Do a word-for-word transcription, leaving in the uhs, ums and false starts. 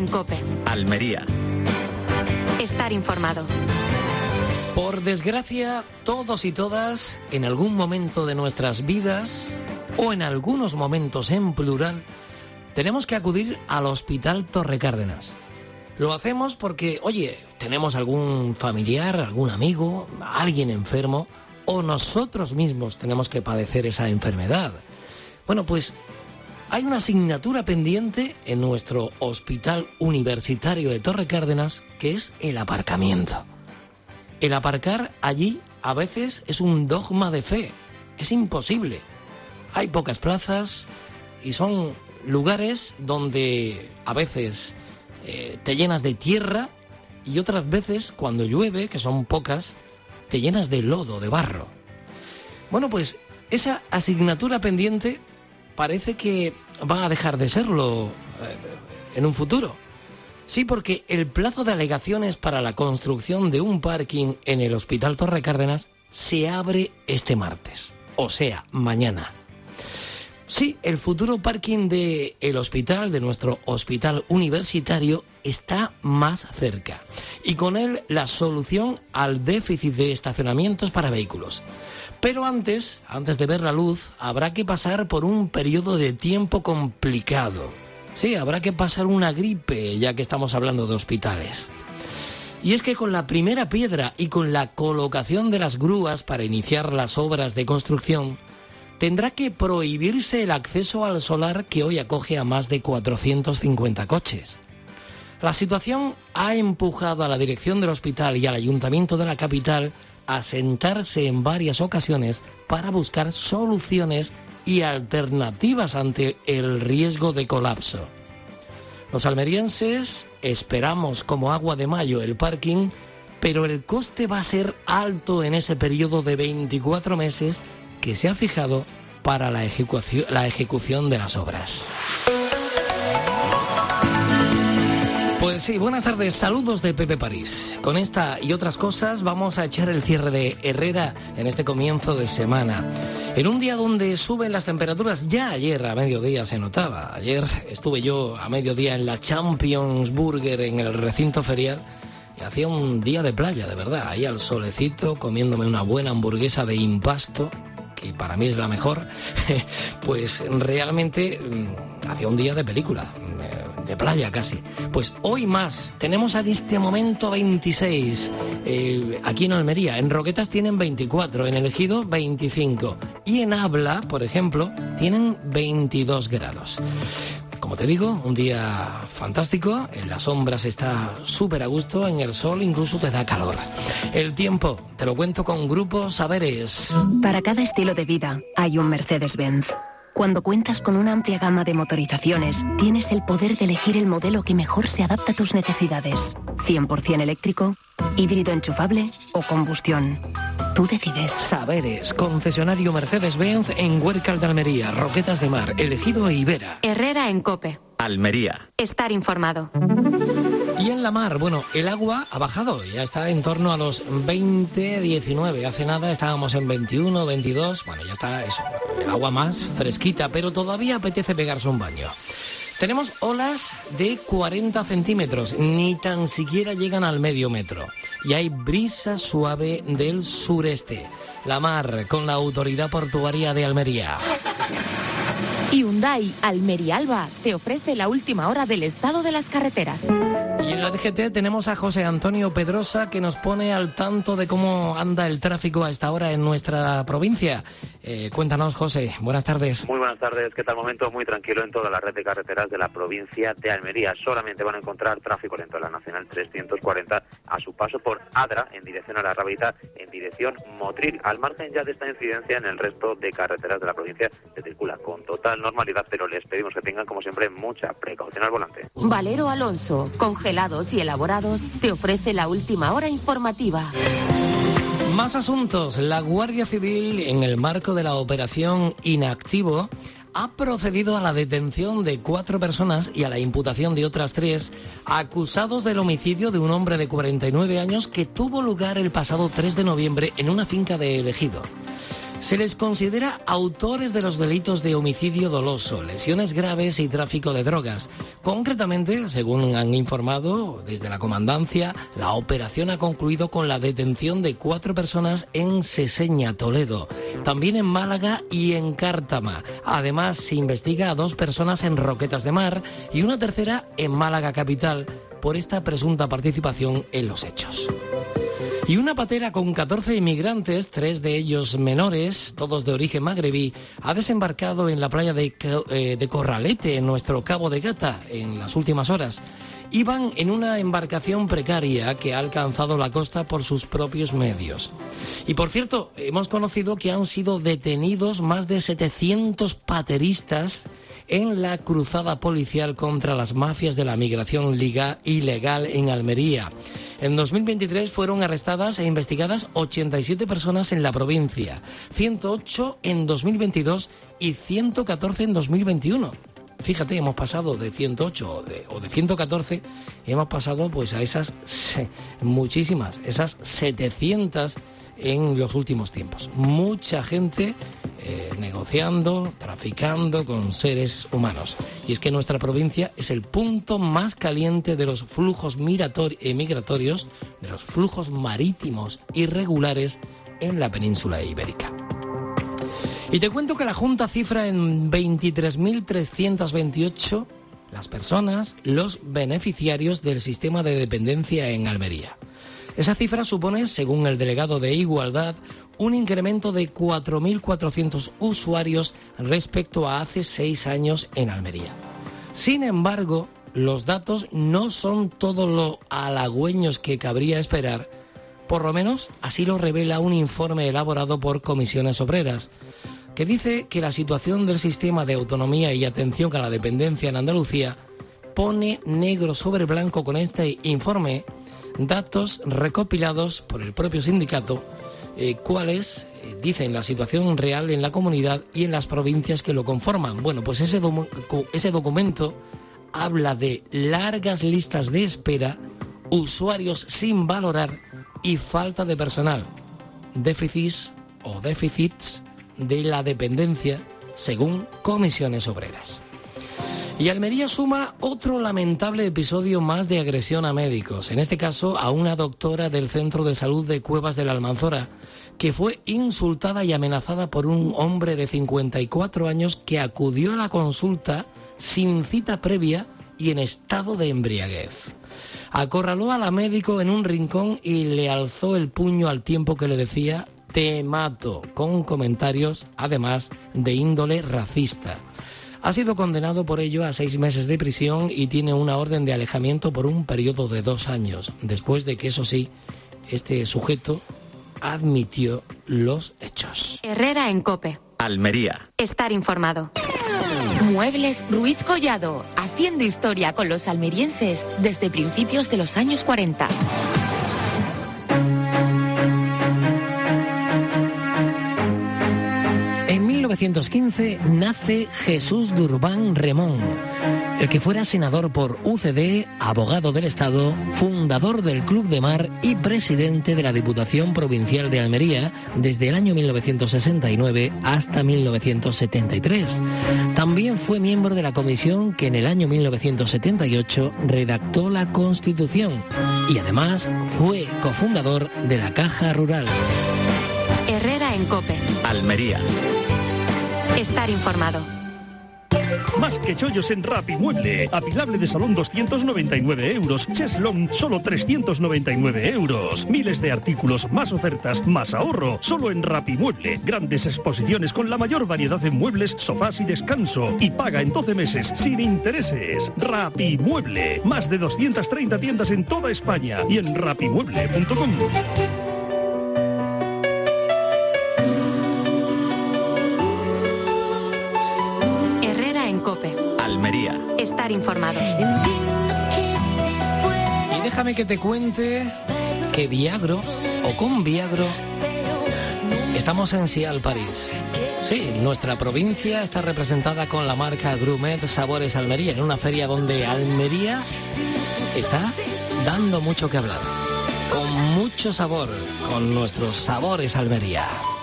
en COPE. Almería. Estar informado. Por desgracia, todos y todas, en algún momento de nuestras vidas, o en algunos momentos en plural, tenemos que acudir al Hospital Torre Cárdenas. Lo hacemos porque, oye, tenemos algún familiar, algún amigo, alguien enfermo, o nosotros mismos tenemos que padecer esa enfermedad. Bueno, pues hay una asignatura pendiente en nuestro Hospital Universitario de Torre Cárdenas, que es el aparcamiento. El aparcar allí a veces es un dogma de fe, es imposible. Hay pocas plazas y son lugares donde a veces eh, te llenas de tierra y otras veces, cuando llueve, que son pocas, te llenas de lodo, de barro. Bueno, pues esa asignatura pendiente parece que va a dejar de serlo eh, en un futuro. Sí, porque el plazo de alegaciones para la construcción de un parking en el Hospital Torre Cárdenas se abre este martes, o sea, mañana. Sí, el futuro parking del hospital, de nuestro hospital universitario, está más cerca. Y con él la solución al déficit de estacionamientos para vehículos. Pero antes, antes de ver la luz, habrá que pasar por un periodo de tiempo complicado. Sí, habrá que pasar una gripe, ya que estamos hablando de hospitales. Y es que con la primera piedra y con la colocación de las grúas para iniciar las obras de construcción, tendrá que prohibirse el acceso al solar que hoy acoge a más de cuatrocientos cincuenta coches. La situación ha empujado a la dirección del hospital y al ayuntamiento de la capital a sentarse en varias ocasiones para buscar soluciones y alternativas ante el riesgo de colapso. Los almerienses esperamos como agua de mayo el parking, pero el coste va a ser alto en ese periodo de veinticuatro meses que se ha fijado para la ejecución, la ejecución de las obras. Pues sí, buenas tardes, saludos de Pepe París. Con esta y otras cosas vamos a echar el cierre de Herrera en este comienzo de semana. En un día donde suben las temperaturas, ya ayer a mediodía se notaba. Ayer estuve yo a mediodía en la Champions Burger en el recinto ferial y hacía un día de playa, de verdad, ahí al solecito, comiéndome una buena hamburguesa de Impasto, que para mí es la mejor. Pues realmente hacía un día de película, de playa casi. Pues hoy más, tenemos en este momento veintiséis, eh, aquí en Almería, en Roquetas tienen veinticuatro, en El Ejido veinticinco y en Abla, por ejemplo, tienen veintidós grados. Como te digo, un día fantástico, en las sombras está súper a gusto, en el sol incluso te da calor. El tiempo, te lo cuento con Grupo Saberes. Para cada estilo de vida hay un Mercedes-Benz. Cuando cuentas con una amplia gama de motorizaciones, tienes el poder de elegir el modelo que mejor se adapta a tus necesidades. cien por ciento eléctrico, híbrido enchufable o combustión. Tú decides. Saberes, concesionario Mercedes-Benz en Huércal de Almería, Roquetas de Mar, El Ejido e Ibera. Herrera en COPE. Almería. Estar informado. Y en la mar, bueno, el agua ha bajado, ya está en torno a los veinte, diecinueve. Hace nada estábamos en veintiuno, veintidós, bueno, ya está eso, el agua más fresquita, pero todavía apetece pegarse un baño. Tenemos olas de cuarenta centímetros, ni tan siquiera llegan al medio metro. Y hay brisa suave del sureste. La mar con la Autoridad Portuaria de Almería. Hyundai Almería Alba te ofrece la última hora del estado de las carreteras. Y en la D G T tenemos a José Antonio Pedrosa, que nos pone al tanto de cómo anda el tráfico a esta hora en nuestra provincia. Eh, cuéntanos, José, buenas tardes. Muy buenas tardes, ¿qué tal? Momento muy tranquilo en toda la red de carreteras de la provincia de Almería. Solamente van a encontrar tráfico lento en la Nacional trescientos cuarenta a su paso por Adra, en dirección a la Rabita, en dirección Motril. Al margen ya de esta incidencia, en el resto de carreteras de la provincia se circula con total normalidad, pero les pedimos que tengan, como siempre, mucha precaución al volante. Valero Alonso, congelados y elaborados, te ofrece la última hora informativa. Más asuntos. La Guardia Civil, en el marco de la operación Inactivo, ha procedido a la detención de cuatro personas y a la imputación de otras tres, acusados del homicidio de un hombre de cuarenta y nueve años que tuvo lugar el pasado tres de noviembre en una finca de El Ejido. Se les considera autores de los delitos de homicidio doloso, lesiones graves y tráfico de drogas. Concretamente, según han informado desde la comandancia, la operación ha concluido con la detención de cuatro personas en Seseña, Toledo, también en Málaga y en Cártama. Además, se investiga a dos personas en Roquetas de Mar y una tercera en Málaga capital por esta presunta participación en los hechos. Y una patera con catorce inmigrantes, tres de ellos menores, todos de origen magrebí, ha desembarcado en la playa de, eh, de Corralete, en nuestro Cabo de Gata, en las últimas horas. Iban en una embarcación precaria que ha alcanzado la costa por sus propios medios. Y por cierto, hemos conocido que han sido detenidos más de setecientos pateristas en la cruzada policial contra las mafias de la migración liga ilegal en Almería. En dos mil veintitrés fueron arrestadas e investigadas ochenta y siete personas en la provincia, ciento ocho en dos mil veintidós y ciento catorce en dos mil veintiuno. Fíjate, hemos pasado de ciento ocho o de, o de ciento catorce, hemos pasado pues a esas sí, muchísimas, esas setecientas en los últimos tiempos. Mucha gente eh, negociando, traficando con seres humanos. Y es que nuestra provincia es el punto más caliente de los flujos migrator- eh, migratorios, de los flujos marítimos irregulares en la península ibérica. Y te cuento que la Junta cifra en veintitrés mil trescientos veintiocho las personas, los beneficiarios del sistema de dependencia en Almería. Esa cifra supone, según el delegado de Igualdad, un incremento de cuatro mil cuatrocientos usuarios respecto a hace seis años en Almería. Sin embargo, los datos no son todo lo halagüeños que cabría esperar, por lo menos así lo revela un informe elaborado por Comisiones Obreras, que dice que la situación del sistema de autonomía y atención a la dependencia en Andalucía pone negro sobre blanco con este informe datos recopilados por el propio sindicato, eh, cuáles eh, dicen la situación real en la comunidad y en las provincias que lo conforman. Bueno, pues ese, domu- ese documento habla de largas listas de espera, usuarios sin valorar y falta de personal, déficits o déficits de la dependencia, según Comisiones Obreras. Y Almería suma otro lamentable episodio más de agresión a médicos, en este caso a una doctora del Centro de Salud de Cuevas de la Almanzora, que fue insultada y amenazada por un hombre de cincuenta y cuatro años que acudió a la consulta sin cita previa y en estado de embriaguez. Acorraló a la médico en un rincón y le alzó el puño al tiempo que le decía «te mato», con comentarios, además, de índole racista. Ha sido condenado por ello a seis meses de prisión y tiene una orden de alejamiento por un periodo de dos años, después de que, eso sí, este sujeto admitió los hechos. Herrera en COPE. Almería. Estar informado. Muebles Ruiz Collado, haciendo historia con los almerienses desde principios de los años cuarenta. En mil novecientos quince nace Jesús Durbán Remón, el que fuera senador por U C D, abogado del Estado, fundador del Club de Mar y presidente de la Diputación Provincial de Almería desde el año mil novecientos sesenta y nueve hasta mil novecientos setenta y tres. También fue miembro de la comisión que en el año mil novecientos setenta y ocho redactó la Constitución y además fue cofundador de la Caja Rural. Herrera en COPE. Almería. Estar informado. Más que chollos en Rapimueble. Apilable de salón doscientos noventa y nueve euros. Cheslong solo trescientos noventa y nueve euros. Miles de artículos, más ofertas, más ahorro. Solo en Rapimueble. Grandes exposiciones con la mayor variedad de muebles, sofás y descanso. Y paga en doce meses sin intereses. Rapimueble. Más de doscientas treinta tiendas en toda España y en rapimueble punto com. COPE. Almería. Estar informado. Y déjame que te cuente que Viagro, o con Viagro, estamos en Sial, París. Sí, nuestra provincia está representada con la marca Grumet Sabores Almería, en una feria donde Almería está dando mucho que hablar. Con mucho sabor, con nuestros sabores Almería.